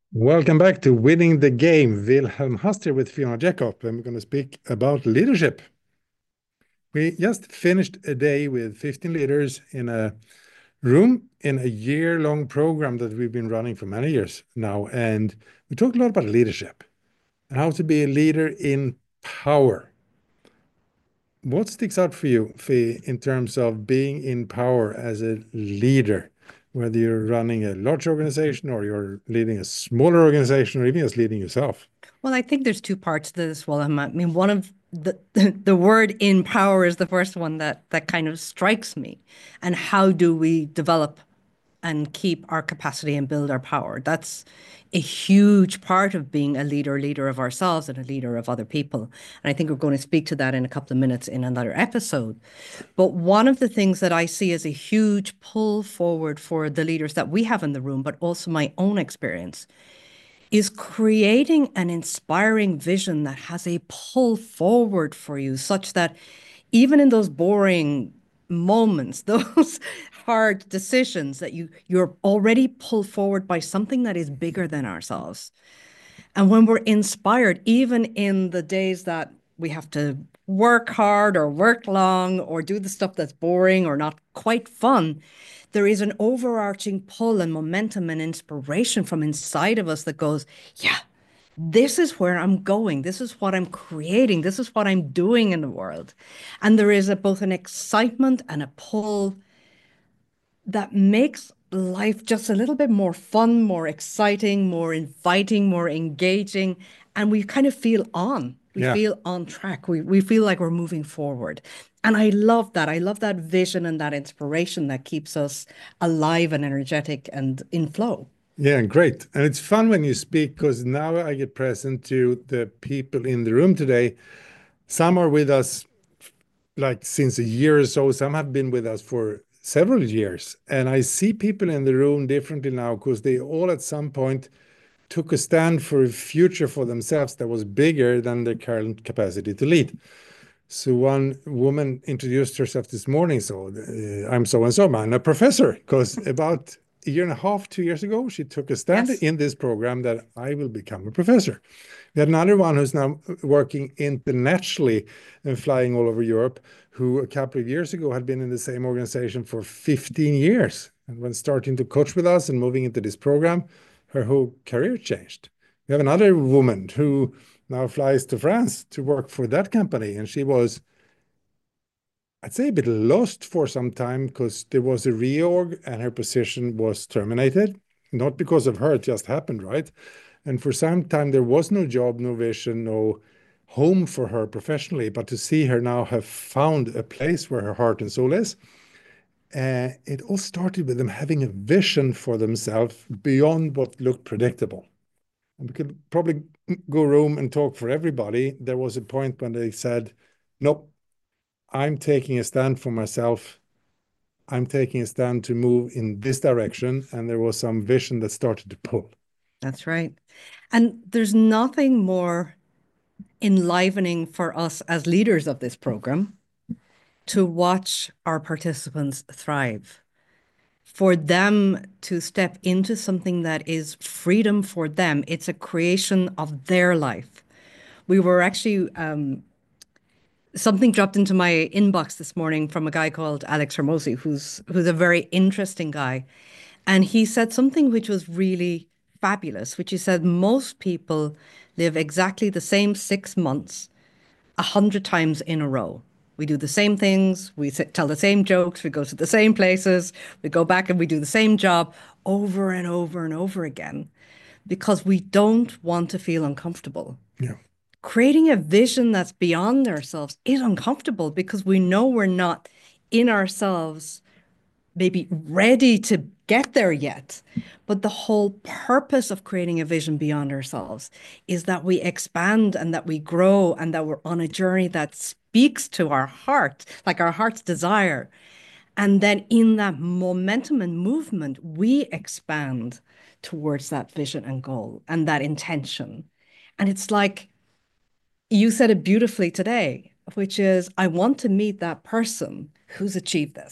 Welcome back to Winning the Game. Wilhelm Haster with Fiona Jacob, and we're going to speak about leadership. We just finished a day with 15 leaders in a room in a year-long program that we've been running for many years now. And we talked a lot about leadership and how to be a leader in power. What sticks out for you, Fee, in terms of being in power as a leader, whether you're running a large organization or you're leading a smaller organization or even just leading yourself? Well, I think there's two parts to this. Well, I mean, one of the word in power is the first one that kind of strikes me. And how do we develop and keep our capacity and build our power? That's a huge part of being a leader of ourselves and a leader of other people. And I think we're going to speak to that in a couple of minutes in another episode. But one of the things that I see as a huge pull forward for the leaders that we have in the room, but also my own experience, is creating an inspiring vision that has a pull forward for you, such that even in those boring moments, those hard decisions, that you're already pulled forward by something that is bigger than ourselves. And when we're inspired, even in the days that we have to work hard or work long or do the stuff that's boring or not quite fun, there is an overarching pull and momentum and inspiration from inside of us that goes, yeah, this is where I'm going. This is what I'm creating. This is what I'm doing in the world. And there is both an excitement and a pull that makes life just a little bit more fun, more exciting, more inviting, more engaging. And we kind of feel on. We Yeah. feel on track. We feel like we're moving forward. And I love that. I love that vision and that inspiration that keeps us alive and energetic and in flow. Yeah, great. And it's fun when you speak because now I get present to the people in the room today. Some are with us like since a year or so, some have been with us for several years. And I see people in the room differently now because they all at some point took a stand for a future for themselves that was bigger than their current capacity to lead. So one woman introduced herself this morning. So I'm so and so, I'm a professor, because about a year and a half, 2 years ago, she took a stand Yes. in this program that I will become a professor. We had another one who's now working internationally and flying all over Europe, who a couple of years ago had been in the same organization for 15 years. And when starting to coach with us and moving into this program, her whole career changed. We have another woman who now flies to France to work for that company. And she was, I'd say, a bit lost for some time because there was a reorg and her position was terminated. Not because of her, it just happened, right? And for some time, there was no job, no vision, no home for her professionally. But to see her now have found a place where her heart and soul is, it all started with them having a vision for themselves beyond what looked predictable. And we could probably go room and talk for everybody. There was a point when they said, nope, I'm taking a stand for myself. I'm taking a stand to move in this direction. And there was some vision that started to pull. That's right. And there's nothing more enlivening for us as leaders of this program to watch our participants thrive, for them to step into something that is freedom for them. It's a creation of their life. We were actually, something dropped into my inbox this morning from a guy called Alex Hermosi, who's a very interesting guy. And he said something which was really fabulous, which he said most people live exactly the same 6 months 100 times in a row. We do the same things, tell the same jokes, we go to the same places, we go back and we do the same job over and over and over again because we don't want to feel uncomfortable. Yeah. Creating a vision that's beyond ourselves is uncomfortable because we know we're not in ourselves maybe ready to get there yet. But the whole purpose of creating a vision beyond ourselves is that we expand and that we grow and that we're on a journey that speaks to our heart, like our heart's desire. And then in that momentum and movement, we expand towards that vision and goal and that intention. And it's like you said it beautifully today, which is, I want to meet that person who's achieved this.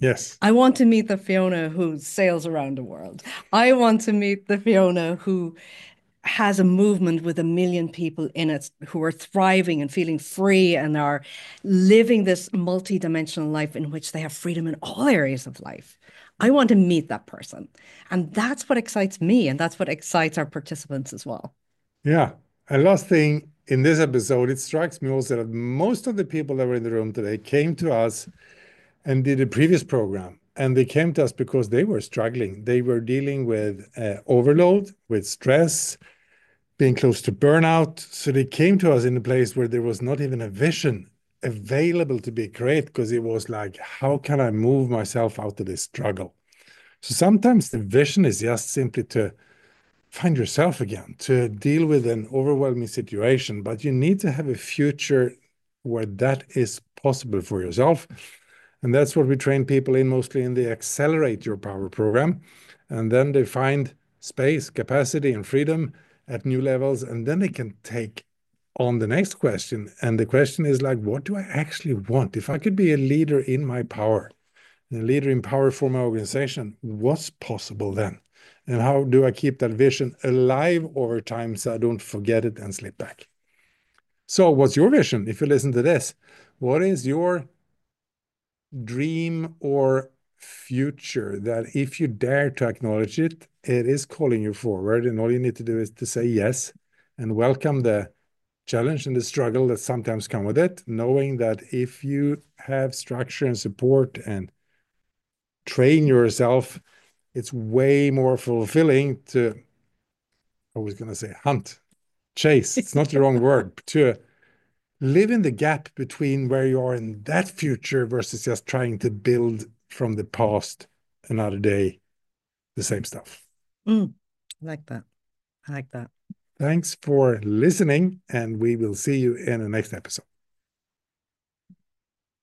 Yes. I want to meet the Fiona who sails around the world. I want to meet the Fiona who has a movement with 1 million people in it who are thriving and feeling free and are living this multi-dimensional life in which they have freedom in all areas of life. I want to meet that person. And that's what excites me. And that's what excites our participants as well. Yeah. And last thing in this episode, it strikes me also that most of the people that were in the room today came to us and did a previous program. And they came to us because they were struggling. They were dealing with overload, with stress, being close to burnout. So they came to us in a place where there was not even a vision available to be created, because it was like, how can I move myself out of this struggle? So sometimes the vision is just simply to find yourself again, to deal with an overwhelming situation, but you need to have a future where that is possible for yourself. And that's what we train people in, mostly in the Accelerate Your Power program. And then they find space, capacity, and freedom at new levels. And then they can take on the next question. And the question is like, what do I actually want? If I could be a leader in my power, a leader in power for my organization, what's possible then? And how do I keep that vision alive over time so I don't forget it and slip back? So what's your vision? If you listen to this, what is your dream or future that, if you dare to acknowledge it, it is calling you forward, and all you need to do is to say yes and welcome the challenge and the struggle that sometimes come with it, knowing that if you have structure and support and train yourself, it's way more fulfilling to, I was going to say hunt, chase, it's not the wrong word, to live in the gap between where you are in that future versus just trying to build from the past another day, the same stuff. I like that. I like that. Thanks for listening, and we will see you in the next episode.